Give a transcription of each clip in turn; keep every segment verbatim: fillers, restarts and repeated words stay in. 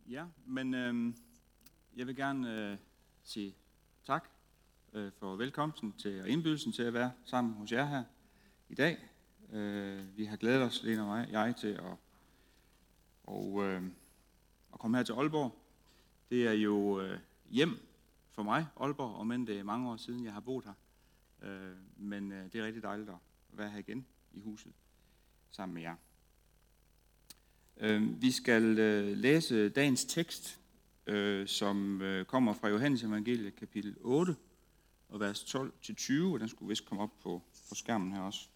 Ja, men øh, jeg vil gerne øh, sige tak øh, for velkomsten til og indbydelsen til at være sammen hos jer her i dag. Øh, vi har glædet os, Lena og mig, jeg, til at, og, øh, at komme her til Aalborg. Det er jo øh, hjem for mig, Aalborg, og men det er mange år siden, jeg har boet her. Øh, men øh, det er rigtig dejligt at være her igen i huset sammen med jer. Vi skal læse dagens tekst, som kommer fra Johannes Evangeliet kapitel otte, og vers tolv til tyve, og den skulle vist komme op på, på skærmen her også.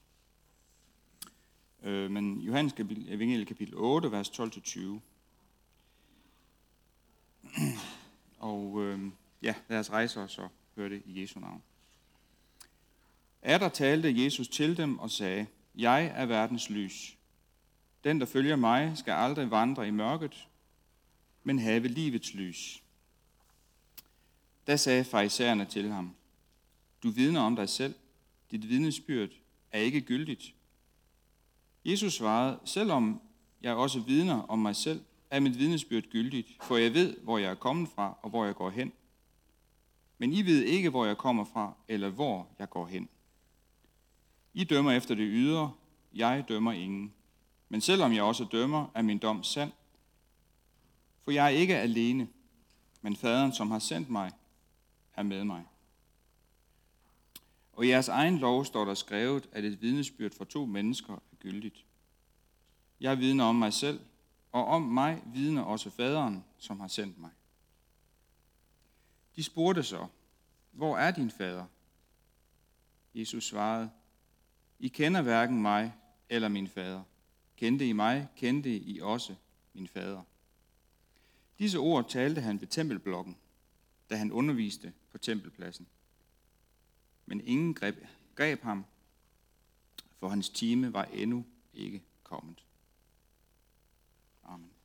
Men Johannes Evangeliet kapitel otte, vers tolv til tyve. Og ja, lad os rejse os og høre det i Jesu navn. Atter talte Jesus til dem og sagde, jeg er verdens lys. Den, der følger mig, skal aldrig vandre i mørket, men have livets lys. Da sagde farisæerne til ham, du vidner om dig selv, dit vidnesbyrd er ikke gyldigt. Jesus svarede, selvom jeg også vidner om mig selv, er mit vidnesbyrd gyldigt, for jeg ved, hvor jeg er kommet fra og hvor jeg går hen. Men I ved ikke, hvor jeg kommer fra eller hvor jeg går hen. I dømmer efter det ydre, jeg dømmer ingen. Men selvom jeg også dømmer, er min dom sand. For jeg er ikke alene, men faderen, som har sendt mig, er med mig. Og i jeres egen lov står der skrevet, at et vidnesbyrd for to mennesker er gyldigt. Jeg vidner om mig selv, og om mig vidner også faderen, som har sendt mig. De spurgte så, hvor er din fader? Jesus svarede, I kender hverken mig eller min fader. Kendte I mig, kendte I også min fader. Disse ord talte han ved tempelblokken, da han underviste på tempelpladsen. Men ingen greb, greb ham, for hans time var endnu ikke kommet. Amen.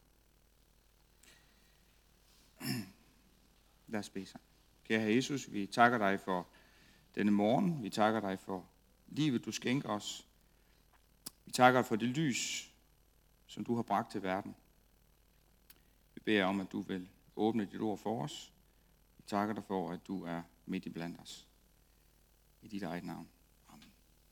Lad os bede sammen. Kære Herre Jesus, vi takker dig for denne morgen. Vi takker dig for livet, du skænker os. Vi takker for det lys, som du har bragt til verden. Vi beder om, at du vil åbne dit ord for os. Vi takker dig for, at du er midt i blandt os. I dit eget navn. Amen.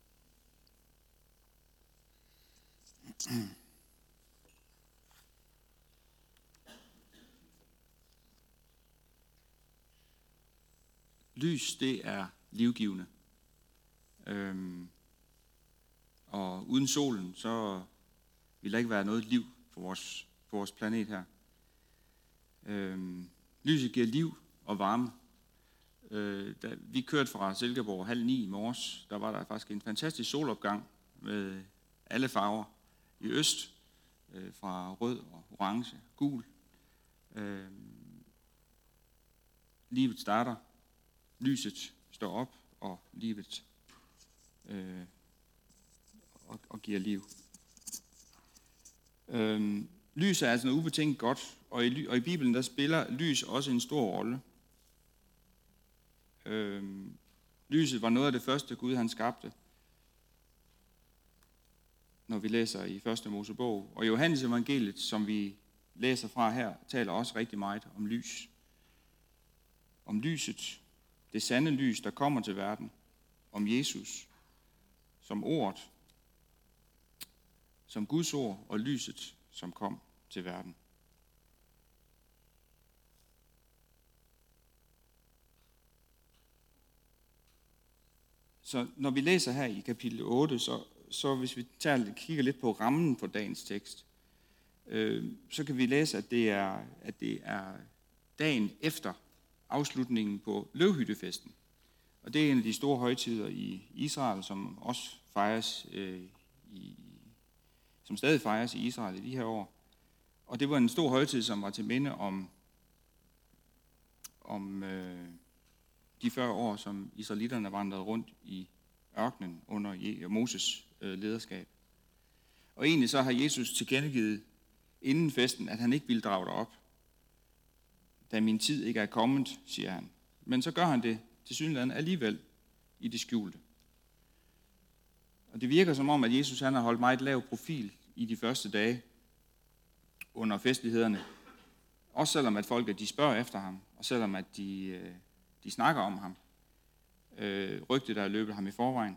Lys, det er livgivende. Øhm, og uden solen, så vil der ikke være noget liv på vores, på vores planet her. Øhm, lyset giver liv og varme. Øh, da vi kørte fra Silkeborg halv ni i morges, der var der faktisk en fantastisk solopgang med alle farver i øst, øh, fra rød og orange, gul. Øh, livet starter, lyset står op, og livet øh, og, og giver liv. Øhm, lys er altså noget ubetinget godt, og i, og i Bibelen der spiller lys også en stor rolle. Øhm, lyset var noget af det første Gud han skabte, når vi læser i første Mosebog. Og Johannes Evangeliet, som vi læser fra her, taler også rigtig meget om lys. Om lyset, det sande lys, der kommer til verden. Om Jesus, som ordet, som Guds ord og lyset, som kom til verden. Så når vi læser her i kapitel otte, så, så hvis vi tager, kigger lidt på rammen på dagens tekst, øh, så kan vi læse, at det, er, at det er dagen efter afslutningen på løvhyttefesten. Og det er en af de store højtider i Israel, som også fejres øh, i som stadig fejres i Israel i de her år. Og det var en stor højtid, som var til minde om, om øh, de fyrre år, som israelitterne vandrede rundt i ørkenen under Moses øh, lederskab. Og egentlig så har Jesus tilkendegivet inden festen, at han ikke ville drage dig op. Da min tid ikke er kommet, siger han. Men så gør han det tilsyneladende alligevel i det skjulte. Og det virker som om, at Jesus han har holdt meget lav profil i de første dage under festlighederne. Også selvom at folk de spørger efter ham, og selvom at de, de snakker om ham. Øh, rygtet, der er løbet ham i forvejen.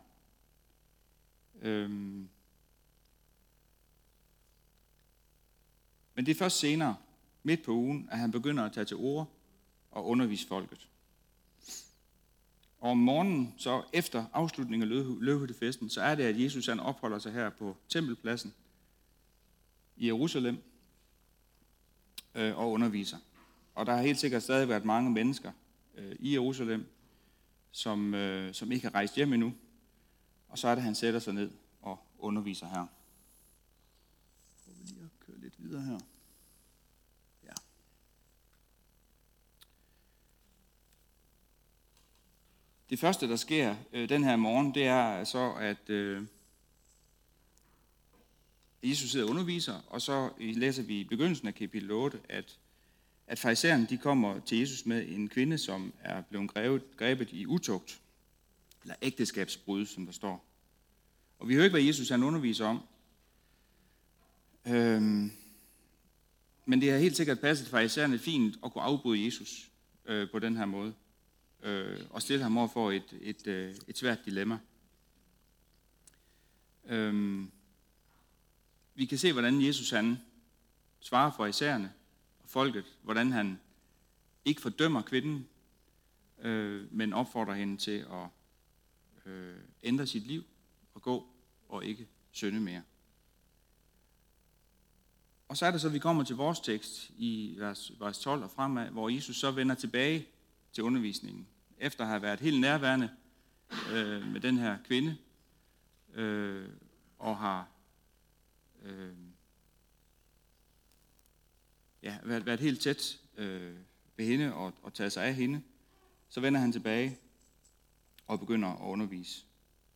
Øhm. Men det er først senere, midt på ugen, at han begynder at tage til orde og undervise folket. Og om morgenen, så efter afslutningen af løvhyttefesten, så er det, at Jesus han opholder sig her på tempelpladsen i Jerusalem øh, og underviser. Og der har helt sikkert stadig været mange mennesker øh, i Jerusalem, som, øh, som ikke har rejst hjem endnu. Og så er det, at han sætter sig ned og underviser her. Prøver vi lige at køre lidt videre her. Ja. Det første, der sker øh, den her morgen, det er så, at øh, Jesus sidder og underviser, og så læser vi i begyndelsen af kapitel otte, at, at farisæerne, de kommer til Jesus med en kvinde, som er blevet grebet, grebet i utugt, eller ægteskabsbrud, som der står. Og vi hører ikke, hvad Jesus han underviser om. Øhm, men det har helt sikkert passet farisæerne fint at kunne afbryde Jesus øh, på den her måde. Øh, og stille ham over for et, et, et, et svært dilemma. Øhm, vi kan se, hvordan Jesus han svarer farisæerne og folket, hvordan han ikke fordømmer kvinden, øh, men opfordrer hende til at øh, ændre sit liv og gå og ikke synde mere. Og så er det så, at vi kommer til vores tekst i vers, vers tolv og fremad, hvor Jesus så vender tilbage til undervisningen, efter at have været helt nærværende øh, med den her kvinde, øh, og har øh, ja, været, været helt tæt øh, ved hende og, og taget sig af hende. Så vender han tilbage og begynder at undervise.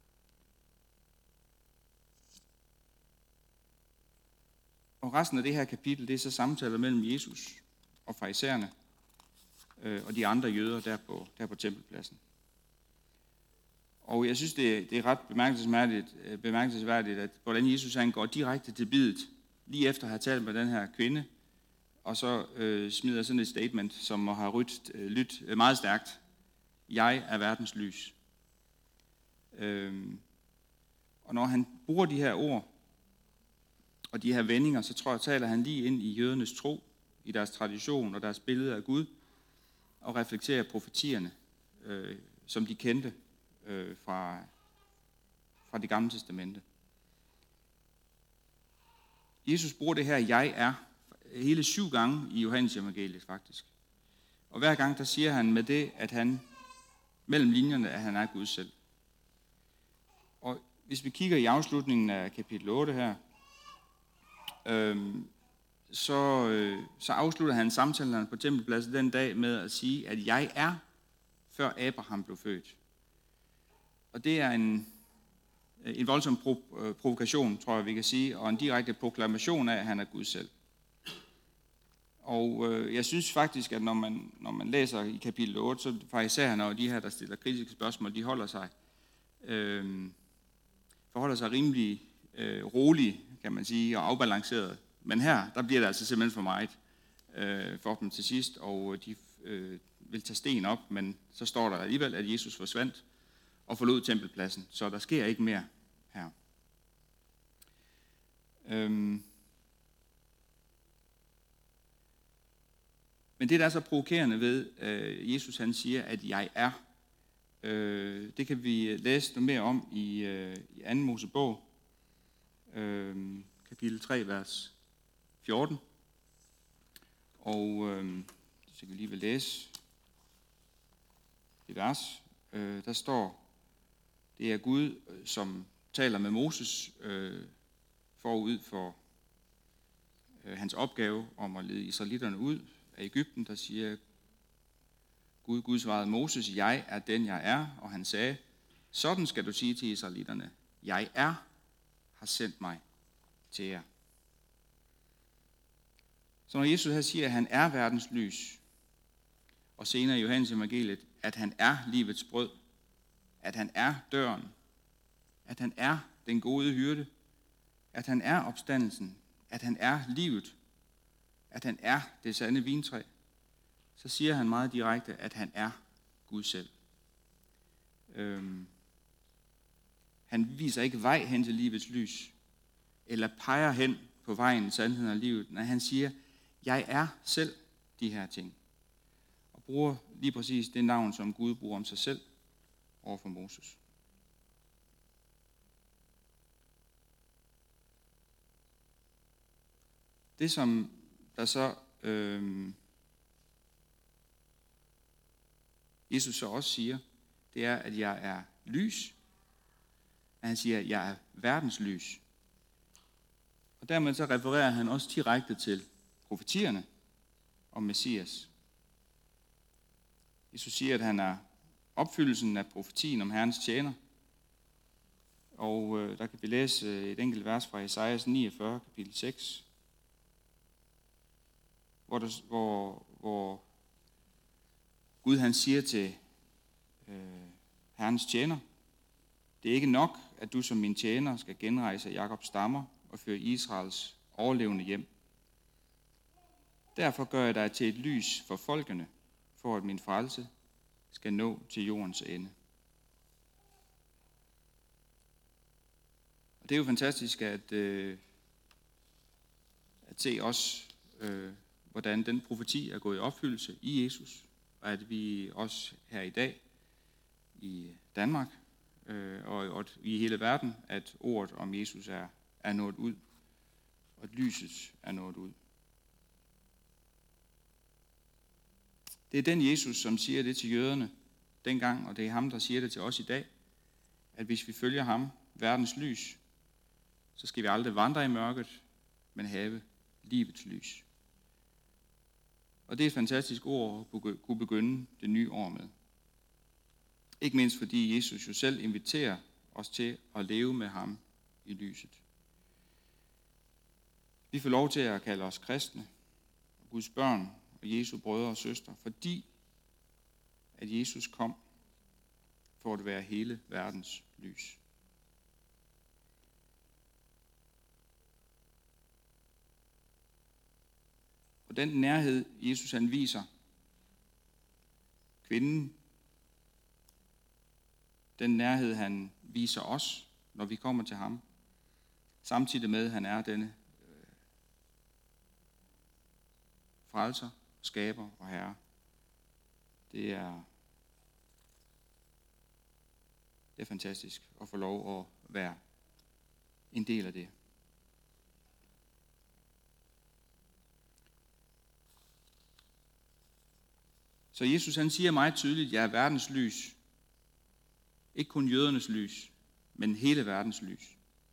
Og resten af det her kapitel, det er så samtaler mellem Jesus og farisæerne øh, og de andre jøder der på, der på tempelpladsen. Og jeg synes, det, det er ret bemærkelsesværdigt, bemærkelsesværdigt, at hvordan Jesus han går direkte til bidet, lige efter at have talt med den her kvinde, og så øh, smider sådan et statement, som må have rydt, øh, lyttet meget stærkt. Jeg er verdens lys. Øhm, og når han bruger de her ord, og de her vendinger, så tror jeg, taler han lige ind i jødernes tro, i deres tradition og deres billede af Gud, og reflekterer profetierne, øh, som de kendte øh, fra, fra det gamle testamente. Jesus bruger det her, jeg er, hele syv gange i Johannes evangeliet faktisk. Og hver gang, der siger han med det, at han, mellem linjerne, at han er Gud selv. Og hvis vi kigger i afslutningen af kapitel otte her, Øhm, så, øh, så afslutter han samtalerne på tempelpladsen den dag med at sige, at jeg er, før Abraham blev født. Og det er en, en voldsom pro, øh, provokation, tror jeg, vi kan sige, og en direkte proklamation af, at han er Gud selv. Og øh, jeg synes faktisk, at når man, når man læser i kapitel otte, så farisæerne og de her, der stiller kritiske spørgsmål, de holder sig, øh, forholder sig rimelig øh, roligt, kan man sige, og afbalanceret. Men her, der bliver det altså simpelthen for meget øh, for dem til sidst, og de øh, vil tage sten op, men så står der alligevel, at Jesus forsvandt og forlod tempelpladsen, så der sker ikke mere her. Øhm. Men det, der er så provokerende ved, øh, Jesus han siger, at jeg er, øh, det kan vi læse noget mere om i, øh, i anden Mosebog, øh, kapitel tre, vers fjorten. Og øh, så kan vi lige vil læse det vers. Øh, der står, det er Gud, som taler med Moses øh, forud for øh, hans opgave om at lede israelitterne ud af Egypten. Der siger Gud, Gud svarede Moses, jeg er den, jeg er. Og han sagde, sådan skal du sige til israelitterne, jeg er, har sendt mig til jer. Så når Jesus her siger, at han er verdens lys, og senere i Johannes evangeliet, at han er livets brød, at han er døren, at han er den gode hyrde, at han er opstandelsen, at han er livet, at han er det sande vintræ, så siger han meget direkte, at han er Gud selv. Øhm, han viser ikke vej hen til livets lys, eller peger hen på vejen, sandheden og livet, når han siger, jeg er selv de her ting. Og bruger lige præcis det navn, som Gud bruger om sig selv over for Moses. Det, som der så øh, Jesus så også siger, det er, at jeg er lys. At han siger, at jeg er verdens lys. Og dermed så refererer han også direkte til profetierne om Messias. Jesus siger, at han er opfyldelsen af profetien om Herrens tjener. Og øh, der kan vi læse et enkelt vers fra Esajas niogfyrre, kapitel seks, hvor, der, hvor, hvor Gud han siger til øh, Herrens tjener, det er ikke nok, at du som min tjener skal genrejse Jakobs stammer og føre Israels overlevende hjem. Derfor gør jeg dig til et lys for folkene, for at min frelse skal nå til jordens ende. Og det er jo fantastisk at, øh, at se også, øh, hvordan den profeti er gået i opfyldelse i Jesus, og at vi også her i dag i Danmark øh, og, og i hele verden, at ordet om Jesus er, er nået ud, og at lyset er nået ud. Det er den Jesus, som siger det til jøderne dengang, og det er ham, der siger det til os i dag, at hvis vi følger ham, verdens lys, så skal vi aldrig vandre i mørket, men have livets lys. Og det er et fantastisk ord at kunne begynde det nye år med. Ikke mindst fordi Jesus jo selv inviterer os til at leve med ham i lyset. Vi får lov til at kalde os kristne, Guds børn og Jesu brødre og søstre, fordi at Jesus kom for at være hele verdens lys. Og den nærhed, Jesus han viser kvinden, den nærhed, han viser os, når vi kommer til ham, samtidig med, at han er denne øh, frelser, skaber og herre. Det er, det er fantastisk at få lov at være en del af det. Så Jesus han siger meget tydeligt, at jeg er verdens lys. Ikke kun jødernes lys, men hele verdens lys.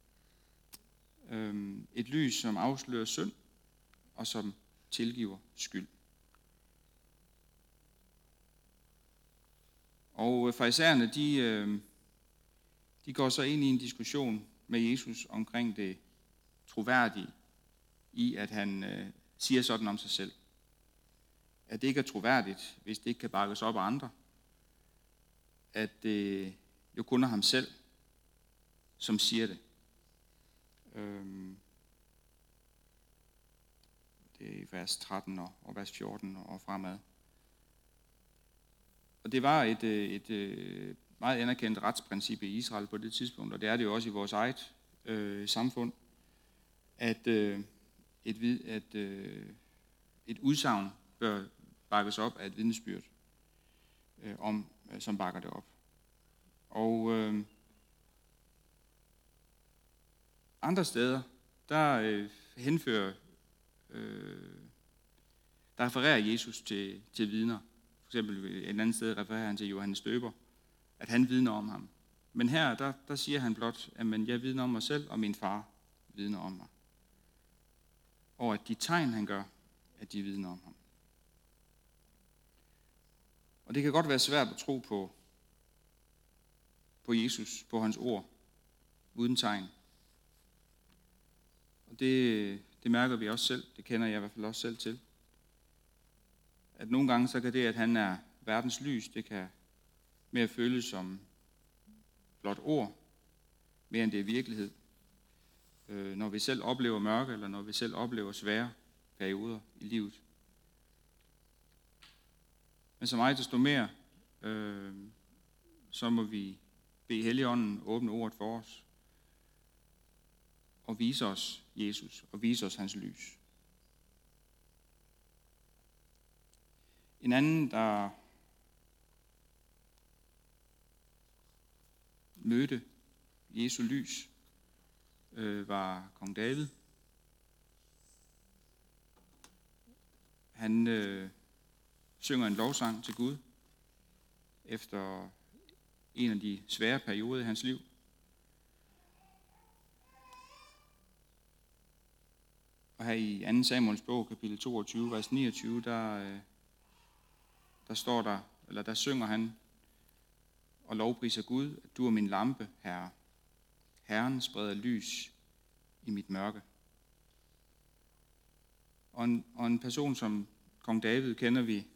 Øhm, et lys, som afslører synd, og som tilgiver skyld. Og farisæerne, de, øh, de går så ind i en diskussion med Jesus omkring det troværdige i, at han øh, siger sådan om sig selv. At det ikke er troværdigt, hvis det ikke kan bakkes op af andre. At det jo kun er ham selv, som siger det. Øhm, det er i vers tretten og, og vers fjorten og fremad. Og det var et, et, et meget anerkendt retsprincip i Israel på det tidspunkt, og det er det jo også i vores eget øh, samfund, at, øh, et, at øh, et udsagn bør bakkes op af et vidnesbyrd, øh, om, som bakker det op. Og øh, andre steder, der øh, henfører, øh, der refererer Jesus til, til vidner. For eksempel et andet sted refererer han til Johannes Døber, at han vidner om ham. Men her, der, der siger han blot, at men jeg vidner om mig selv, og min far vidner om mig. Og at de tegn, han gør, at de vidner om ham. Og det kan godt være svært at tro på, på Jesus, på hans ord, uden tegn. Og det, det mærker vi også selv, det kender jeg i hvert fald også selv til. At nogle gange så kan det, at han er verdens lys, det kan mere føles som blot ord, mere end det er virkelighed. Øh, når vi selv oplever mørke, eller når vi selv oplever svære perioder i livet. Men så meget desto mere, øh, så må vi bede Helligånden åbne ordet for os, og vise os Jesus, og vise os hans lys. En anden, der mødte Jesu lys, øh, var kong David. Han øh, synger en lovsang til Gud efter en af de svære perioder i hans liv. Og her i anden Samuels bog, kapitel toogtyve, vers niogtyve, der, øh, der står der, eller der synger han og lovpriser Gud, at du er min lampe, Herre. Herren spreder lys i mit mørke. Og en, og en person som kong David kender vi,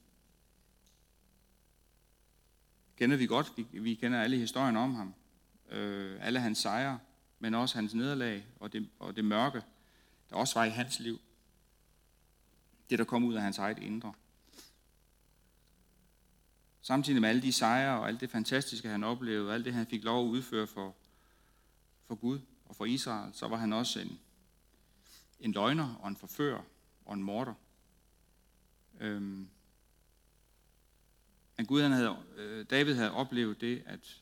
kender vi godt. Vi, vi kender alle historierne om ham. Øh, alle hans sejre, men også hans nederlag og det, og det mørke, der også var i hans liv. Det, der kom ud af hans eget indre. Samtidig med alle de sejre og alt det fantastiske, han oplevede, og alt det, han fik lov at udføre for, for Gud og for Israel, så var han også en, en løgner og en forfører og en morder. Øhm, men Gud, han havde, øh, David havde oplevet det, at,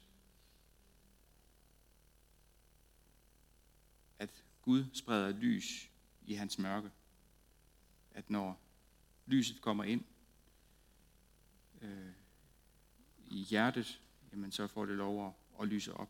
at Gud spreder lys i hans mørke. At når lyset kommer ind øh, i hjertet, jamen så får det lov at, at lyse op.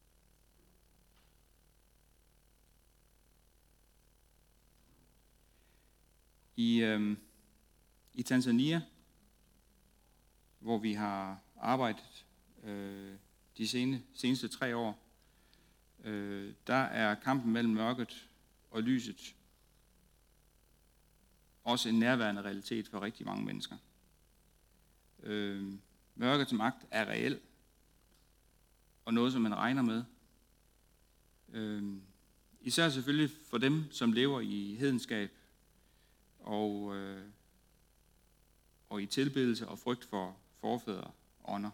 I, øh, i Tanzania, hvor vi har arbejdet øh, de sene, seneste tre år, øh, der er kampen mellem mørket og lyset også en nærværende realitet for rigtig mange mennesker. Øh, mørkets magt er reel, og noget, som man regner med. Øh, især selvfølgelig for dem, som lever i hedenskab, og, øh, og i tilbedelse og frygt for forfædre og ånder.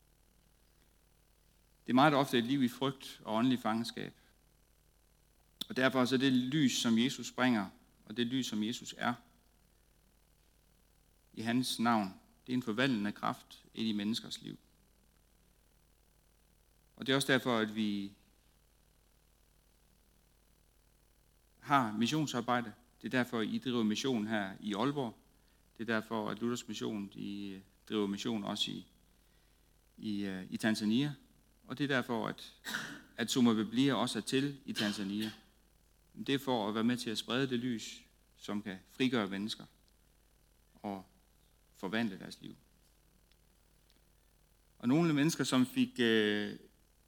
Det er meget ofte et liv i frygt og åndelig fangenskab. Og derfor så det lys, som Jesus bringer, og det lys, som Jesus er, i hans navn, det er en forvandlende kraft ind i menneskers liv. Og det er også derfor, at vi har missionsarbejde. Det er derfor, I driver mission her i Aalborg. Det er derfor, at Luthers Mission de driver mission også i, i, i Tanzania. Og det er derfor, at, at Summa Biblia også er til i Tanzania. Det er for at være med til at sprede det lys, som kan frigøre mennesker og forvandle deres liv. Og nogle mennesker, som fik øh,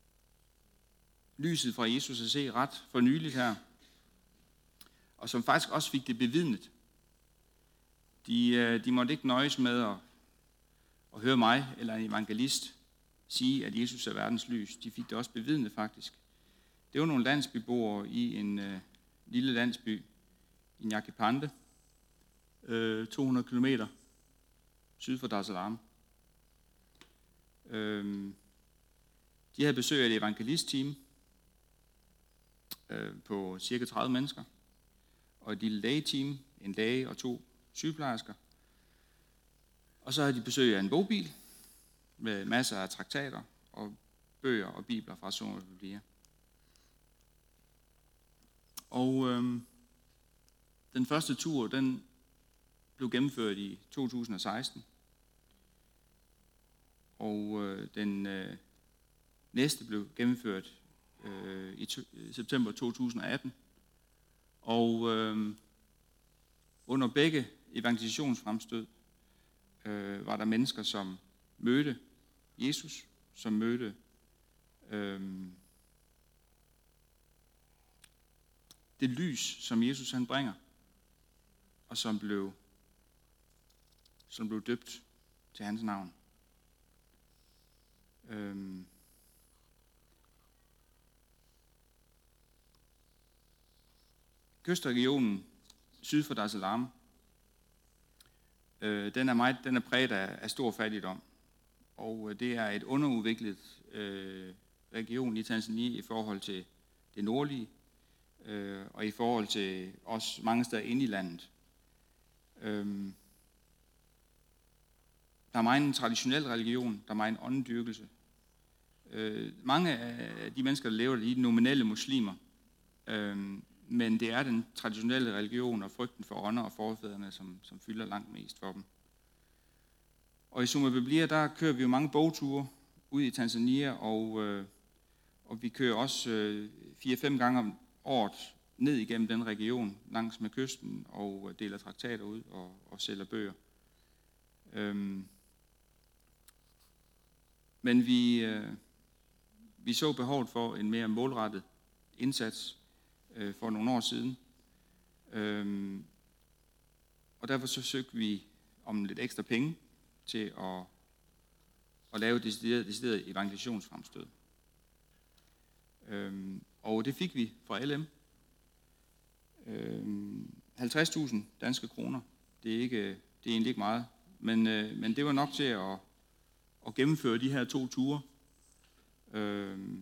lyset fra Jesus at se ret for nyligt her, og som faktisk også fik det bevidnet, de, øh, de måtte ikke nøjes med at, at høre mig eller en evangelist sige, at Jesus er verdens lys. De fik det også bevidnet faktisk. Det var nogle landsbyboere i en øh, lille landsby i Nyakipande, øh, to hundrede kilometer syd for Dar es Salaam. Øh, de havde besøg af et evangelistteam øh, på cirka tredive mennesker, og et lille lægeteam, en læge og to sygeplejersker. Og så havde de besøg af en bogbil med masser af traktater og bøger og bibler fra Summa Biblia. Og øh, den første tur, den blev gennemført i to tusind og seksten. Og øh, den øh, næste blev gennemført øh, i to- september to tusind og atten. Og øh, under begge evangelisationsfremstød øh, var der mennesker, som mødte Jesus, som mødte øh, det lys, som Jesus han bringer, og som blev, som blev døbt til hans navn. Øh, Kystregionen syd for Dar es Salaam Øh, den er meget, den er præget af, af stor fattigdom, og øh, det er et underudviklet øh, region i Tanzania i forhold til det nordlige, øh, og i forhold til også mange steder inde i landet. Øh, der er meget en traditionel religion, der er meget en åndedyrkelse. Øh, mange af de mennesker, der lever, de er nominelle muslimer, øh, men det er den traditionelle religion og frygten for ånder og forfædrene, som, som fylder langt mest for dem. Og i Suma Biblia, der kører vi jo mange bogture ud i Tanzania, og, øh, og vi kører også øh, fire-fem gange om året ned igennem den region, langs med kysten, og deler traktater ud og, og sælger bøger. Øhm, men vi, øh, vi så behovet for en mere målrettet indsats øh, for nogle år siden. Øhm, og derfor så søgte vi om lidt ekstra penge til at, at lave decideret, decideret evangelisationsfremstød. Øhm, og det fik vi fra L M. Øhm, halvtreds tusind danske kroner. Det er, ikke, det er egentlig ikke meget, men, øh, men det var nok til at, at gennemføre de her to ture. Øhm,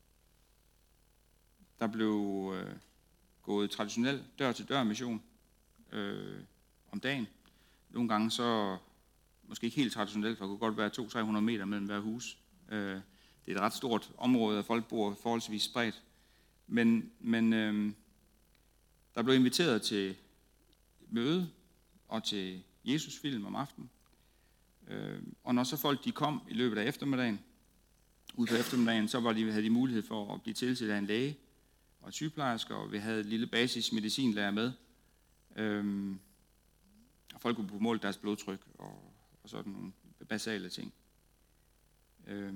der blev øh, gået traditionel dør-til-dør mission øh, om dagen. Nogle gange så, måske ikke helt traditionelt, for det kunne godt være to til tre hundrede meter mellem hver hus. Øh, det er et ret stort område, og folk bor forholdsvis spredt. Men, men øh, der blev inviteret til møde og til Jesus-film om aftenen. Øh, og når så folk de kom i løbet af eftermiddagen, ud på eftermiddagen, så var de, havde de mulighed for at blive tilset af en læge og sygeplejersker, og vi havde et lille basismedicinlærer med. Øh, og folk kunne måle deres blodtryk og, og sådan nogle basale ting. Øh,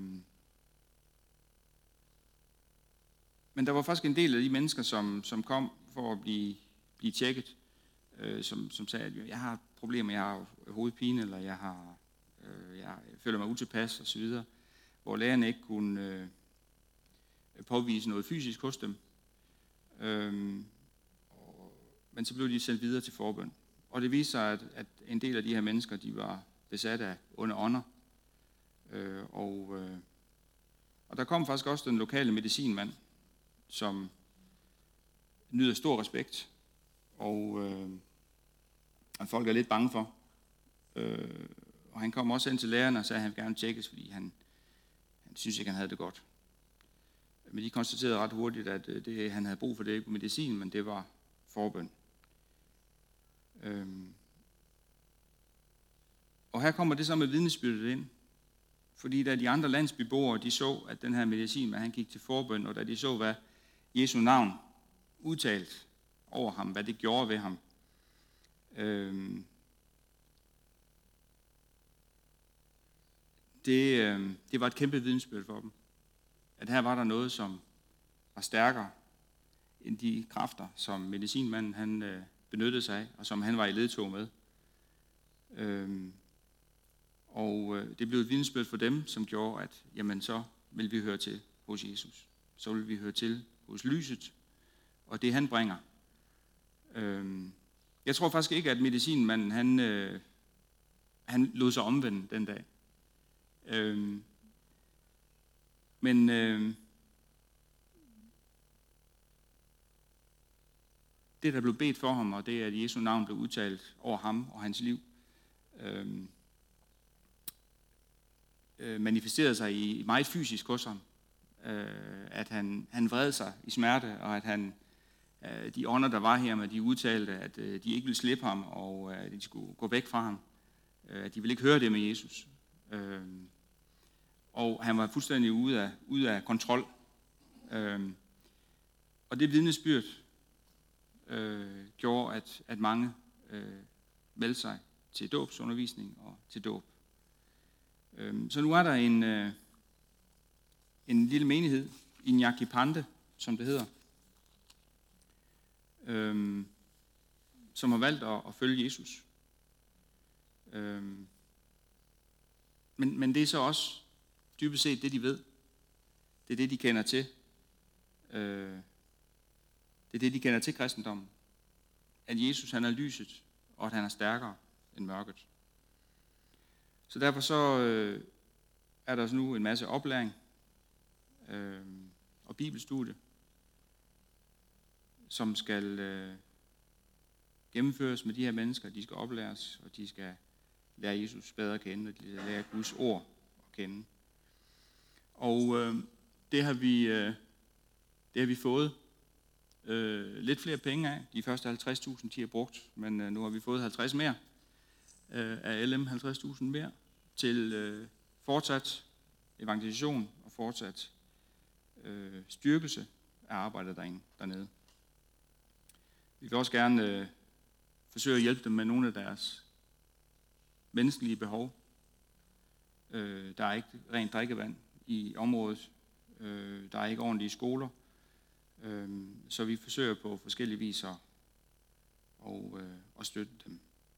Men der var faktisk en del af de mennesker, som, som kom for at blive, blive tjekket, øh, som, som sagde, at jeg har problemer, jeg har hovedpine, eller jeg, har, øh, jeg føler mig utilpas osv., hvor lægerne ikke kunne øh, påvise noget fysisk hos dem. Øh, og, men så blev de sendt videre til forbøn. Og det viste sig, at, at en del af de her mennesker, de var besat af onde ånder. Øh, og, øh, og der kom faktisk også den lokale medicinmand, som nyder stor respekt, og øh, folk er lidt bange for. Øh, og han kom også hen til lærerne og sagde, at han gerne tjekkes, fordi han, han synes ikke, han havde det godt. Men de konstaterede ret hurtigt, at det, han havde brug for, det ikke var medicin, men det var forbøn. Øh, og her kommer det så med vidnesbyrdet ind. Fordi da de andre landsbyboere, de så, at den her medicin, han gik til forbøn, og da de så, hvad Jesu navn udtalt over ham, hvad det gjorde ved ham, øhm, det, øhm, det var et kæmpe vidensbyrd for dem. At her var der noget, som var stærkere end de kræfter, som medicinmanden han, øh, benyttede sig af, og som han var i ledtog med. Øhm, og øh, det blev et vidensbyrd for dem, som gjorde, at jamen, så vil vi høre til hos Jesus. Så vil vi høre til hos lyset, og det han bringer. Øhm, jeg tror faktisk ikke, at medicinmanden, han, øh, han lod sig omvende den dag. Øhm, men øh, det, der blev bedt for ham, og det er, at Jesu navn blev udtalt over ham og hans liv, øh, øh, manifesterede sig i meget fysisk hos ham. At han, han vred sig i smerte, og at han, de ånder, der var her med, de udtalte, at de ikke ville slippe ham, og at de skulle gå væk fra ham. At de ville ikke høre det med Jesus. Og han var fuldstændig ude af, ude af kontrol. Og det vidnesbyrd øh, gjorde, at, at mange øh, meldte sig til dåbsundervisning og til dåb. Så nu er der en... Øh, en lille menighed i Nyakipande, som det hedder, øhm, som har valgt at, at følge Jesus. Øhm, men, men det er så også dybest set det, de ved. Det er det, de kender til. Øh, det er det, de kender til kristendommen. At Jesus han er lyset, og at han er stærkere end mørket. Så derfor så øh, er der nu en masse oplæring øh, og bibelstudie, som skal øh, gennemføres med de her mennesker. De skal oplæres, og de skal lære Jesus bedre at kende, og de skal lære Guds ord at kende. Og øh, det har vi øh, det har vi fået øh, lidt flere penge af. De første halvtreds tusind de er brugt, men øh, nu har vi fået halvtreds mere øh, af L M, halvtreds tusind mere til øh, fortsat evangelisation og fortsat øh, styrkelse af arbejdet derinde, dernede. Vi vil også gerne øh, forsøge at hjælpe dem med nogle af deres menneskelige behov. Øh, der er ikke rent drikkevand i området. Øh, der er ikke ordentlige skoler. Øh, så vi forsøger på forskellige vis at, og, øh, at støtte dem.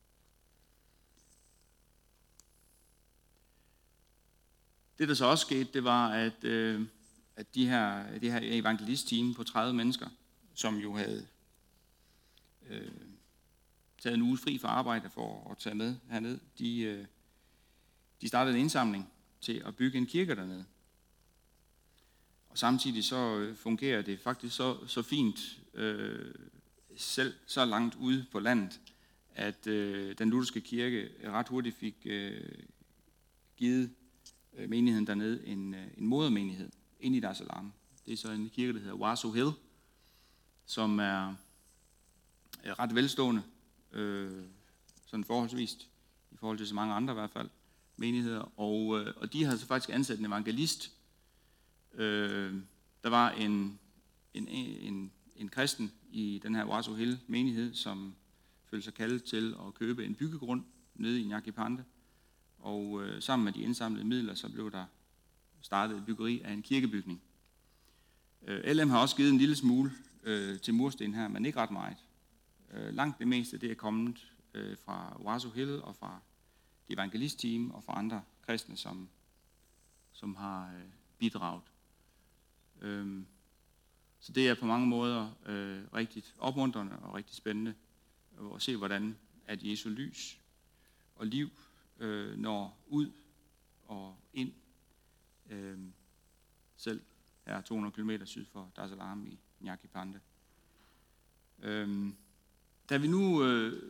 Det, der så også skete, det var, at, øh, at de her, det her evangelistteam på tredive mennesker, som jo havde øh, taget en uge fri fra arbejde for at tage med herned, de, øh, de startede en indsamling til at bygge en kirke dernede. Og samtidig så fungerer det faktisk så, så fint, øh, selv så langt ude på landet, at øh, den lutherske kirke ret hurtigt fik øh, givet øh, menigheden dernede en, øh, en modermenighed ind i Dar es Salaam. Det er så en kirke, der hedder Waso Hill, som er, er ret velstående, øh, sådan forholdsvist, i forhold til så mange andre i hvert fald, menigheder. Og, øh, og de har så faktisk ansat en evangelist. Øh, der var en, en, en, en kristen i den her Waso Hill menighed, som følte sig kaldet til at købe en byggegrund nede i Nyakipande. Og øh, sammen med de indsamlede midler, så blev der startet et byggeri af en kirkebygning. Øh, L M har også givet en lille smule øh, til mursten her, men ikke ret meget. Øh, langt det meste det er kommet øh, fra Waso Hill og fra det evangelistteam og fra andre kristne, som, som har øh, bidraget. Øh, så det er på mange måder øh, rigtig opmuntrende og rigtig spændende at se, hvordan at Jesu lys og liv øh, når ud og ind, øh, selv her to hundrede kilometer syd for Dar es Salaam i Nyakipande. Øh, da vi nu, øh,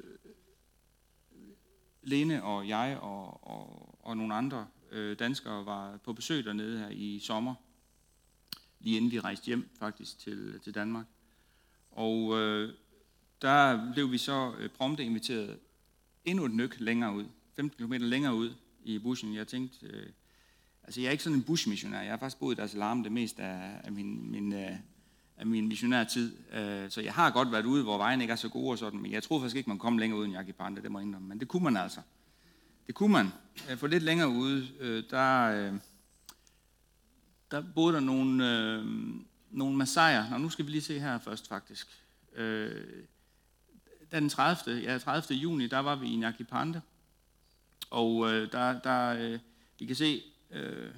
Lene og jeg og, og, og nogle andre øh, danskere var på besøg dernede her i sommer, lige inden vi rejste hjem faktisk til, til Danmark, og øh, der blev vi så øh, prompte inviteret endnu et nyk længere ud, femten kilometer længere ud i bushen. Jeg tænkte, øh, altså jeg er ikke sådan en bushmissionær, jeg har faktisk boet i Dar es Salaam det meste af, af min, min, øh, af min missionærtid, øh, så jeg har godt været ude, hvor vejen ikke er så gode og sådan, men jeg troede faktisk ikke, man kom længere ud end Nyakipande, det må jeg indrømme, men det kunne man altså. Det kunne man. For lidt længere ude, øh, der, øh, der boede der nogle, øh, nogle massajer. Nå, nu skal vi lige se her først faktisk. Øh, den tredivte Ja, tredivte juni, der var vi i Nyakipande, og øh, der, der øh, vi kan se øh,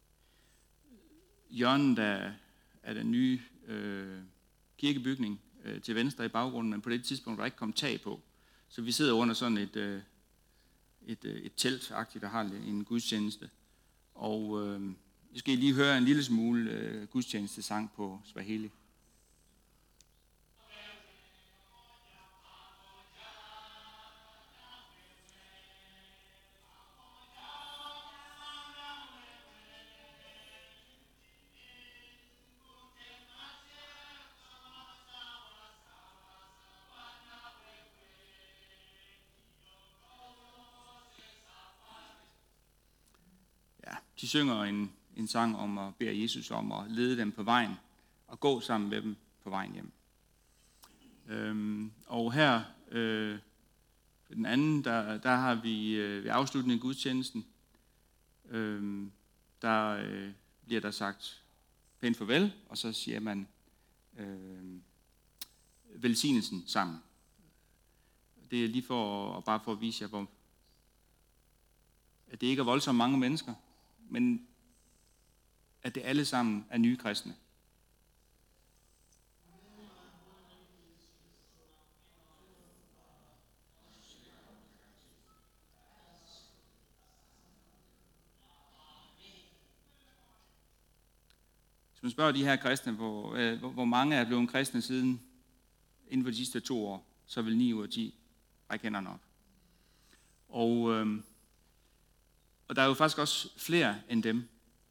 hjørnet af, af den nye øh, kirkebygning øh, til venstre i baggrunden, men på det tidspunkt var der ikke kommet tag på. Så vi sidder under sådan et, øh, et, øh, et telt-agtigt, der har en gudstjeneste. Og øh, vi skal lige høre en lille smule øh, gudstjenestesang på Swahili. De synger en, en sang om at bede Jesus om at lede dem på vejen og gå sammen med dem på vejen hjem. Øhm, og her, øh, den anden, der, der har vi øh, ved afslutningen af gudstjenesten, øh, der øh, bliver der sagt pænt farvel, og så siger man øh, velsignelsen sammen. Det er lige for at, bare for at vise jer, hvor, at det ikke er voldsomt mange mennesker, men at det alle sammen er nye kristne. Hvis man spørger de her kristne, hvor, øh, hvor mange er blevet kristne siden inden for de sidste to år, så vil ni ud af ti række hænderne op. Og, øh, og der er jo faktisk også flere end dem.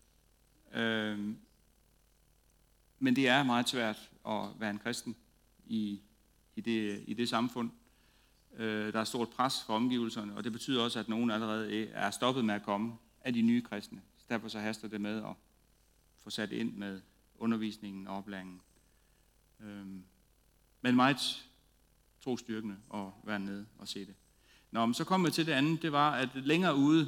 Øh, men det er meget svært at være en kristen i, i, det, i det samfund. Øh, der er stort pres for omgivelserne, og det betyder også, at nogen allerede er stoppet med at komme af de nye kristne. Så derfor så haster det med at få sat ind med undervisningen og oplæringen. Øh, men meget trosstyrkende at være nede og se det. Nå, men så kom jeg til det andet, det var, at længere ude,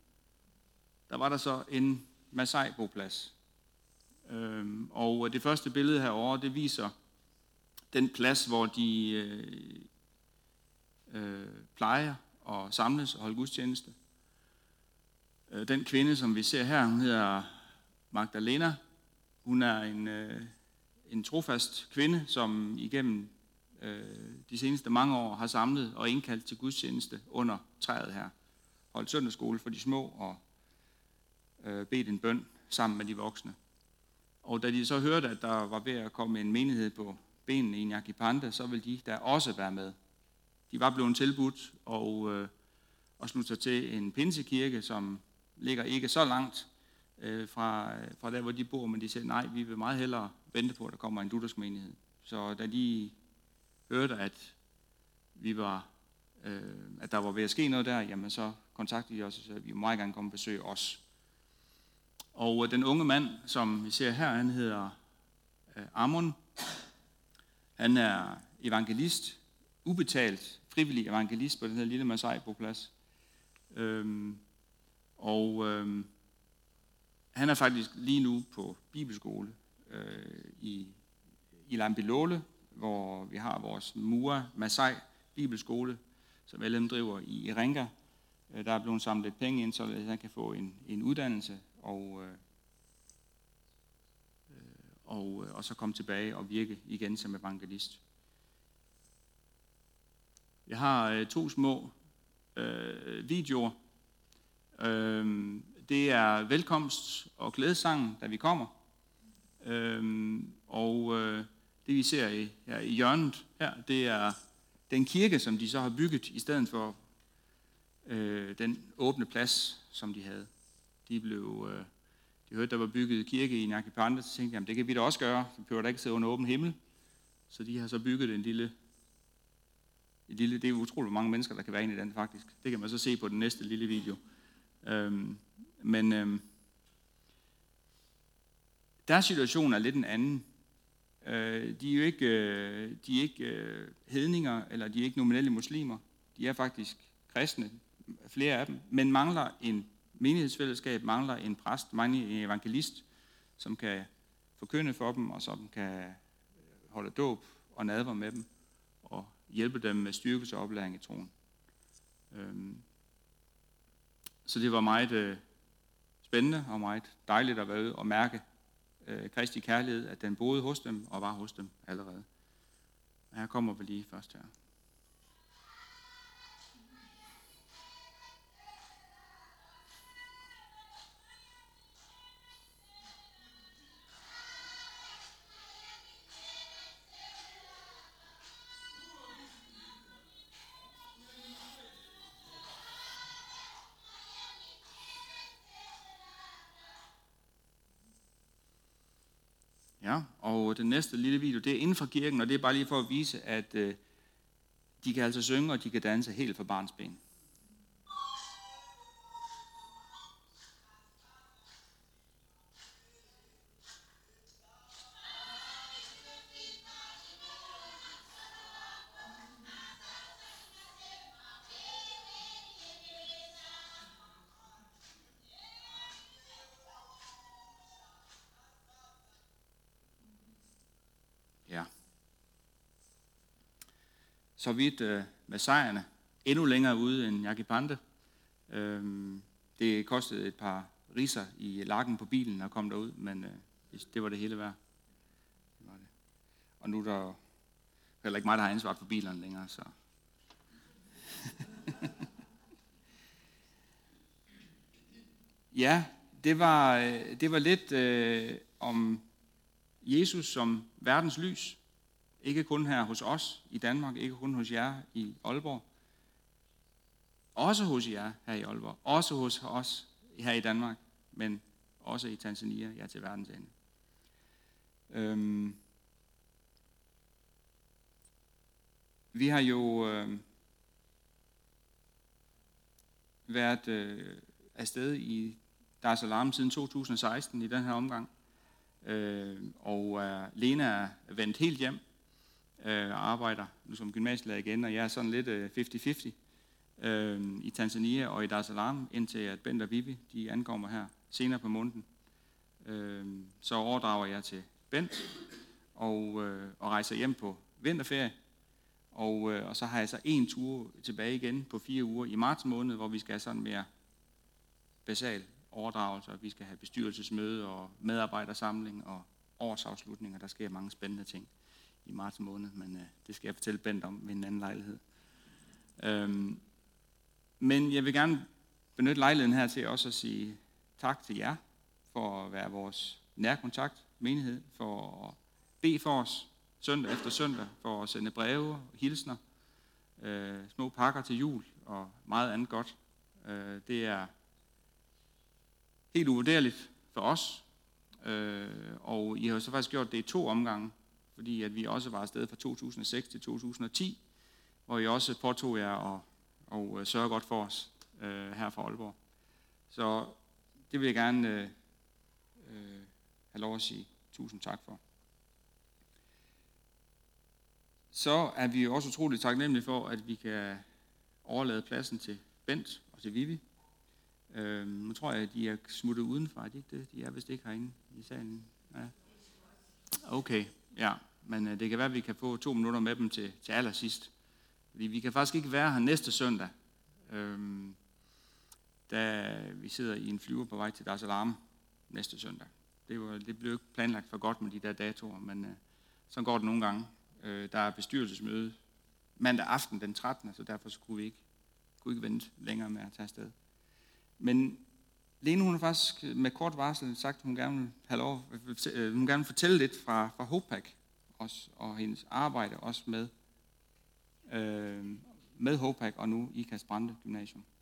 der var der så en Masai-boplads. Øhm, og det første billede herovre, det viser den plads, hvor de øh, øh, plejer og samles og holde gudstjeneste. Øh, den kvinde, som vi ser her, hun hedder Magdalena. Hun er en, øh, en trofast kvinde, som igennem de seneste mange år har samlet og indkaldt til gudstjeneste under træet her. Holdt søndagsskole for de små og øh, bedt en bøn sammen med de voksne. Og da de så hørte, at der var ved at komme en menighed på benene i Nyakipanda, så ville de der også være med. De var blevet tilbudt og, øh, og slutte sig til en pinsekirke, som ligger ikke så langt øh, fra, fra der, hvor de bor, men de sagde, nej, vi vil meget hellere vente på, at der kommer en luthersk menighed. Så da de hørte, at vi var, øh, at der var ved at ske noget der, jamen så kontaktede de os og sagde, at vi må meget gerne komme og besøge os. Og øh, den unge mand, som vi ser her, han hedder øh, Amon. Han er evangelist, ubetalt, frivillig evangelist på den her lille Masai-boplads. Øhm, og øhm, han er faktisk lige nu på bibelskole øh, i, i Lambilole, hvor vi har vores Mua Masai Bibelskole, som L M driver i Iringa. Der er blevet samlet lidt penge ind, så han kan få en, en uddannelse, og, øh, og, og så komme tilbage og virke igen som evangelist. Jeg har øh, to små øh, videoer. Øh, det er velkomst og glædesangen, da vi kommer. Øh, og øh, det vi ser i, her i hjørnet her, det er den kirke, som de så har bygget, i stedet for øh, den åbne plads, som de havde. De blev, øh, de hørte, der var bygget kirke i Nyakipanda, så tænkte jeg, jamen det kan vi da også gøre, så behøver der ikke sidde under åben himmel. Så de har så bygget en lille, en lille, det er utroligt mange mennesker, der kan være inde i den faktisk. Det kan man så se på den næste lille video. Øhm, men øhm, deres situation er lidt en anden. Øh, de er jo ikke, øh, de er ikke øh, hedninger, eller de er ikke nominelle muslimer. De er faktisk kristne, flere af dem, men mangler en menighedsfællesskab, mangler en præst, mangler en evangelist, som kan forkynde for dem, og som kan holde dåb og nadver med dem, og hjælpe dem med styrkelse og oplæring i troen. Øhm, så det var meget øh, spændende og meget dejligt at være ude og mærke øh, Kristi kærlighed, at den boede hos dem og var hos dem allerede. Her kommer vi lige først her. Ja, og den næste lille video, det er inden for kirken, og det er bare lige for at vise, at øh, de kan altså synge, og de kan danse helt fra barnsben. Ja. Så vidt øh, med sejrene. Endnu længere ude end Nyakipanda. Øhm, det kostede et par riser i lakken på bilen at komme derud, men øh, det var det hele værd. Det var det. Og nu er der heller ikke mig, der har ansvaret for bilerne længere, så... Ja, det var, det var lidt øh, om Jesus som verdens lys. Ikke kun her hos os i Danmark, ikke kun hos jer i Aalborg. Også hos jer her i Aalborg. Også hos os her i Danmark, men også i Tanzania, ja, til verdens ende. Øhm. Vi har jo øh, været øh, afsted i Dar es Salaam siden to tusind og seksten i den her omgang. Øh, og øh, Lena er vendt helt hjem øh, og arbejder nu som gymnasielærer igen, og jeg er sådan lidt øh, halvtreds halvtreds øh, i Tanzania og i Dar es Salaam, indtil at Bent og Vivi de ankommer her senere på måneden. Øh, så overdrager jeg til Bent og, øh, og rejser hjem på vinterferie. Og, øh, og så har jeg så en tur tilbage igen på fire uger i marts måned, hvor vi skal have sådan mere basal overdragelse. Vi skal have bestyrelsesmøde og medarbejdersamling og årsafslutninger. Der sker mange spændende ting i marts måned, men øh, det skal jeg fortælle Bent om ved en anden lejlighed. Øhm, men jeg vil gerne benytte lejligheden her til også at sige tak til jer for at være vores nærkontakt, menighed, for at bede for os søndag efter søndag, for at sende breve, hilsner, øh, små pakker til jul og meget andet godt. Øh, det er helt uvurderligt for os, øh, og I har så faktisk gjort det i to omgange, fordi at vi også var afsted fra to tusind og seks til to tusind og ti, hvor I også påtog jer og, og sørger godt for os øh, her fra Aalborg. Så det vil jeg gerne øh, øh, have lov at sige tusind tak for. Så er vi også utroligt taknemmelige for, at vi kan overlade pladsen til Bent og til Vivi. Øhm, nu tror jeg, at de er smuttet udenfor, er de ikke det? De er vist ikke herinde i salen. Ja. Okay, ja. Men øh, det kan være, at vi kan få to minutter med dem til, til allersidst. Fordi vi kan faktisk ikke være her næste søndag, øhm, da vi sidder i en flyver på vej til Dar es Salaam næste søndag. Det, var, det blev ikke planlagt for godt med de der datoer, men øh, sådan går det nogle gange. Der er bestyrelsesmøde mandag aften den trettende, så derfor kunne vi ikke, kunne ikke vente længere med at tage afsted. Men Lene, hun har faktisk med kort varsel sagt, at hun gerne vil have lov, hun gerne vil fortælle lidt fra, fra HOPEC også, og hendes arbejde også med, øh, med HOPEC og nu i Ikast Brande Gymnasium.